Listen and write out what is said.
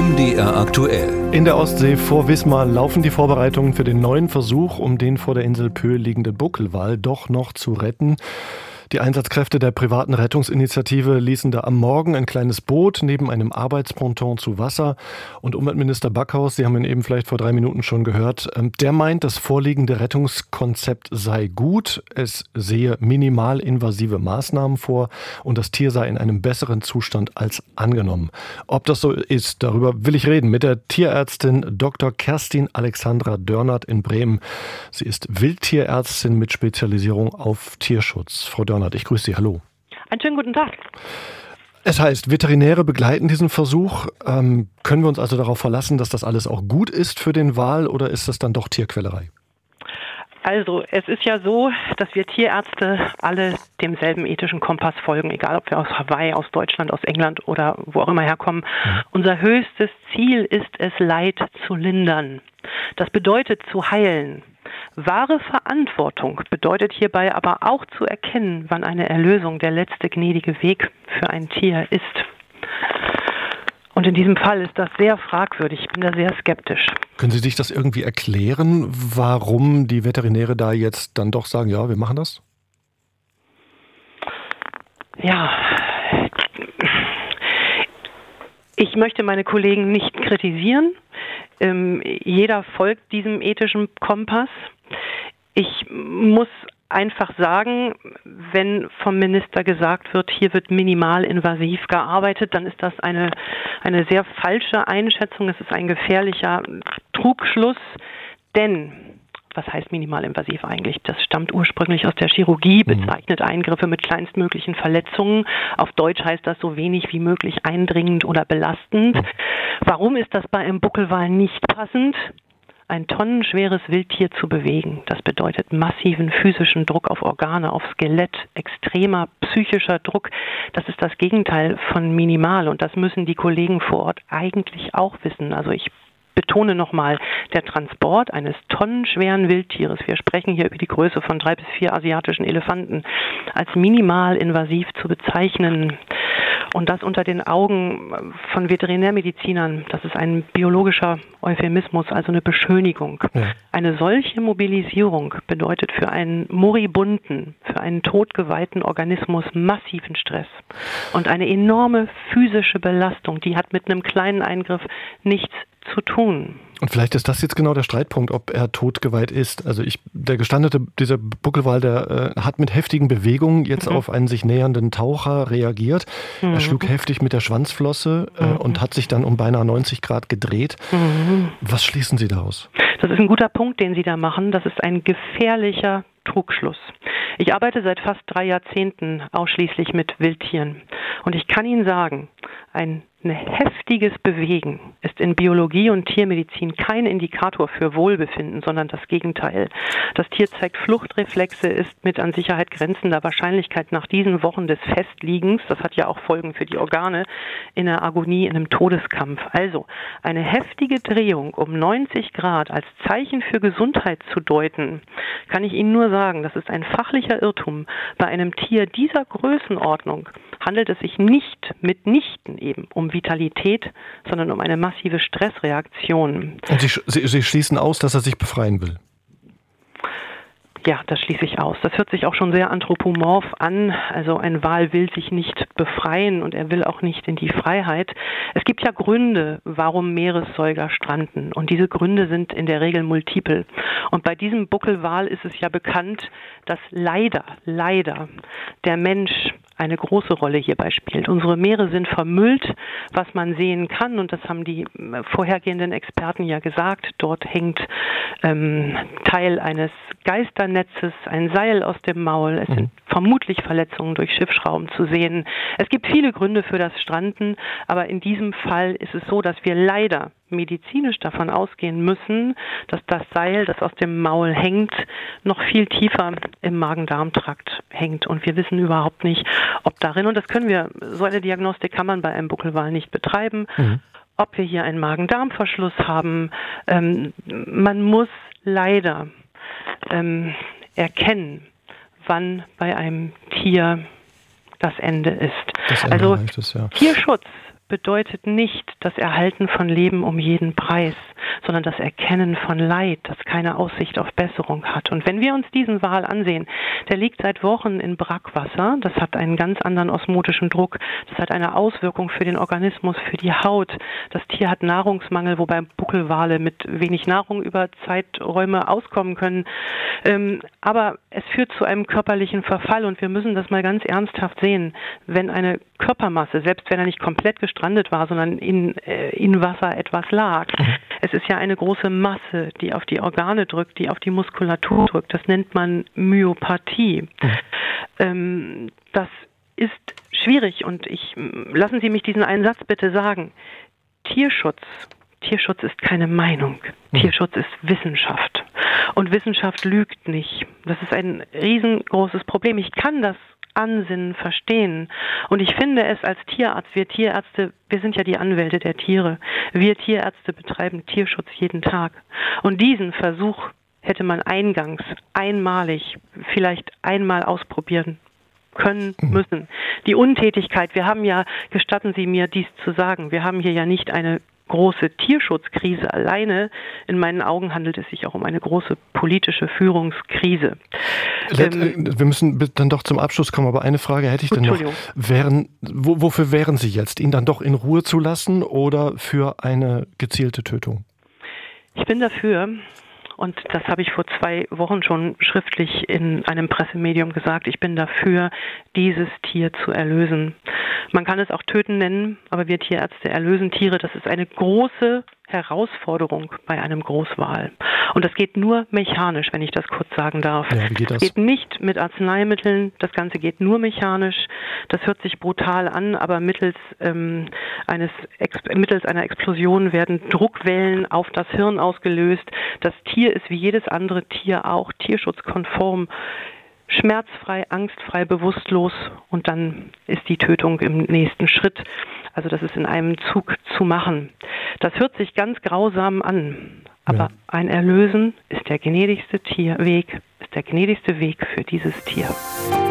MDR aktuell. In der Ostsee vor Wismar laufen die Vorbereitungen für den neuen Versuch, um den vor der Insel Pöhl liegenden Buckelwal doch noch zu retten. Die Einsatzkräfte der privaten Rettungsinitiative ließen da am Morgen ein kleines Boot neben einem Arbeitsponton zu Wasser. Und Umweltminister Backhaus, Sie haben ihn eben vielleicht vor 3 Minuten schon gehört, der meint, das vorliegende Rettungskonzept sei gut. Es sehe minimal invasive Maßnahmen vor und das Tier sei in einem besseren Zustand als angenommen. Ob das so ist, darüber will ich reden mit der Tierärztin Dr. Kerstin Alexandra Dörnert in Bremen. Sie ist Wildtierärztin mit Spezialisierung auf Tierschutz. Frau Dörnert, ich grüße Sie. Hallo. Einen schönen guten Tag. Es heißt, Veterinäre begleiten diesen Versuch. Können wir uns also darauf verlassen, dass das alles auch gut ist für den Wal, oder ist das dann doch Tierquälerei? Also es ist ja so, dass wir Tierärzte alle demselben ethischen Kompass folgen, egal ob wir aus Hawaii, aus Deutschland, aus England oder wo auch immer herkommen. Unser höchstes Ziel ist es, Leid zu lindern. Das bedeutet zu heilen. Wahre Verantwortung bedeutet hierbei aber auch zu erkennen, wann eine Erlösung der letzte gnädige Weg für ein Tier ist. Und in diesem Fall ist das sehr fragwürdig. Ich bin da sehr skeptisch. Können Sie sich das irgendwie erklären, warum die Veterinäre da jetzt dann doch sagen, ja, wir machen das? Ja, ich möchte meine Kollegen nicht kritisieren. Jeder folgt diesem ethischen Kompass. Ich muss einfach sagen, wenn vom Minister gesagt wird, hier wird minimal invasiv gearbeitet, dann ist das eine sehr falsche Einschätzung. Es ist ein gefährlicher Trugschluss, denn was heißt minimalinvasiv eigentlich? Das stammt ursprünglich aus der Chirurgie, bezeichnet Eingriffe mit kleinstmöglichen Verletzungen. Auf Deutsch heißt das so wenig wie möglich eindringend oder belastend. Warum ist das bei einem Buckelwal nicht passend? Ein tonnenschweres Wildtier zu bewegen, das bedeutet massiven physischen Druck auf Organe, auf Skelett, extremer psychischer Druck. Das ist das Gegenteil von minimal und das müssen die Kollegen vor Ort eigentlich auch wissen. Also ich betone nochmal, der Transport eines tonnenschweren Wildtieres, wir sprechen hier über die Größe von 3 bis 4 asiatischen Elefanten, als minimal invasiv zu bezeichnen und das unter den Augen von Veterinärmedizinern, das ist ein biologischer Euphemismus, also eine Beschönigung. Ja. Eine solche Mobilisierung bedeutet für einen moribunden, für einen totgeweihten Organismus massiven Stress und eine enorme physische Belastung, die hat mit einem kleinen Eingriff nichts zu tun. Und vielleicht ist das jetzt genau der Streitpunkt, ob er totgeweiht ist. Also dieser Buckelwal, der hat mit heftigen Bewegungen jetzt auf einen sich nähernden Taucher reagiert. Er schlug heftig mit der Schwanzflosse und hat sich dann um beinahe 90 Grad gedreht. Was schließen Sie daraus? Das ist ein guter Punkt, den Sie da machen. Das ist ein gefährlicher Trugschluss. Ich arbeite seit fast 3 Jahrzehnten ausschließlich mit Wildtieren. Und ich kann Ihnen sagen, ein heftiges Bewegen ist in Biologie und Tiermedizin kein Indikator für Wohlbefinden, sondern das Gegenteil. Das Tier zeigt Fluchtreflexe, ist mit an Sicherheit grenzender Wahrscheinlichkeit nach diesen Wochen des Festliegens, das hat ja auch Folgen für die Organe, in der Agonie, in einem Todeskampf. Also eine heftige Drehung um 90 Grad als Zeichen für Gesundheit zu deuten, kann ich Ihnen nur sagen, das ist ein fachlicher Irrtum. Bei einem Tier dieser Größenordnung handelt es sich mitnichten eben um Vitalität, sondern um eine massive Stressreaktion. Und Sie schließen aus, dass er sich befreien will? Ja, das schließe ich aus. Das hört sich auch schon sehr anthropomorph an. Also ein Wal will sich nicht befreien und er will auch nicht in die Freiheit. Es gibt ja Gründe, warum Meeressäuger stranden. Und diese Gründe sind in der Regel multiple. Und bei diesem Buckelwal ist es ja bekannt, dass leider der Mensch eine große Rolle hierbei spielt. Unsere Meere sind vermüllt, was man sehen kann, und das haben die vorhergehenden Experten ja gesagt. Dort hängt Teil eines Geisternetzes, ein Seil aus dem Maul. Es sind vermutlich Verletzungen durch Schiffsschrauben zu sehen. Es gibt viele Gründe für das Stranden, aber in diesem Fall ist es so, dass wir leider medizinisch davon ausgehen müssen, dass das Seil, das aus dem Maul hängt, noch viel tiefer im Magen-Darm-Trakt hängt. Und wir wissen überhaupt nicht, ob darin, und das können wir, so eine Diagnostik kann man bei einem Buckelwal nicht betreiben, ob wir hier einen Magen-Darm-Verschluss haben. Man muss leider erkennen, wann bei einem Tier das Ende ist. Das Ende reicht es, ja. Tierschutz bedeutet nicht das Erhalten von Leben um jeden Preis, sondern das Erkennen von Leid, das keine Aussicht auf Besserung hat. Und wenn wir uns diesen Wal ansehen, der liegt seit Wochen in Brackwasser, das hat einen ganz anderen osmotischen Druck, das hat eine Auswirkung für den Organismus, für die Haut. Das Tier hat Nahrungsmangel, wobei Buckelwale mit wenig Nahrung über Zeiträume auskommen können. Aber es führt zu einem körperlichen Verfall und wir müssen das mal ganz ernsthaft sehen. Wenn eine Körpermasse, selbst wenn er nicht komplett gestrandet war, sondern in Wasser etwas lag, es ist ja eine große Masse, die auf die Organe drückt, die auf die Muskulatur drückt. Das nennt man Myopathie. Das ist schwierig und lassen Sie mich diesen einen Satz bitte sagen. Tierschutz ist keine Meinung. Tierschutz ist Wissenschaft. Und Wissenschaft lügt nicht. Das ist ein riesengroßes Problem. Ich kann das Ansinnen verstehen. Und ich finde es als Tierarzt, wir Tierärzte, wir sind ja die Anwälte der Tiere. Wir Tierärzte betreiben Tierschutz jeden Tag. Und diesen Versuch hätte man eingangs, einmalig, vielleicht einmal ausprobieren können müssen. Die Untätigkeit, wir haben ja, gestatten Sie mir dies zu sagen, wir haben hier ja nicht eine große Tierschutzkrise alleine. In meinen Augen handelt es sich auch um eine große politische Führungskrise. Wir müssen dann doch zum Abschluss kommen, aber eine Frage hätte ich dann noch. Wofür wären Sie jetzt? Ihn dann doch in Ruhe zu lassen oder für eine gezielte Tötung? Ich bin dafür, und das habe ich vor 2 Wochen schon schriftlich in einem Pressemedium gesagt, ich bin dafür, dieses Tier zu erlösen. Man kann es auch töten nennen, aber wir Tierärzte erlösen Tiere. Das ist eine große Herausforderung bei einem Großwal. Und das geht nur mechanisch, wenn ich das kurz sagen darf. Ja, wie geht das? Es geht nicht mit Arzneimitteln, das Ganze geht nur mechanisch. Das hört sich brutal an, aber mittels einer Explosion werden Druckwellen auf das Hirn ausgelöst. Das Tier ist wie jedes andere Tier auch tierschutzkonform, schmerzfrei, angstfrei, bewusstlos und dann ist die Tötung im nächsten Schritt. Also das ist in einem Zug zu machen. Das hört sich ganz grausam an, aber ein Erlösen ist der gnädigste Weg für dieses Tier.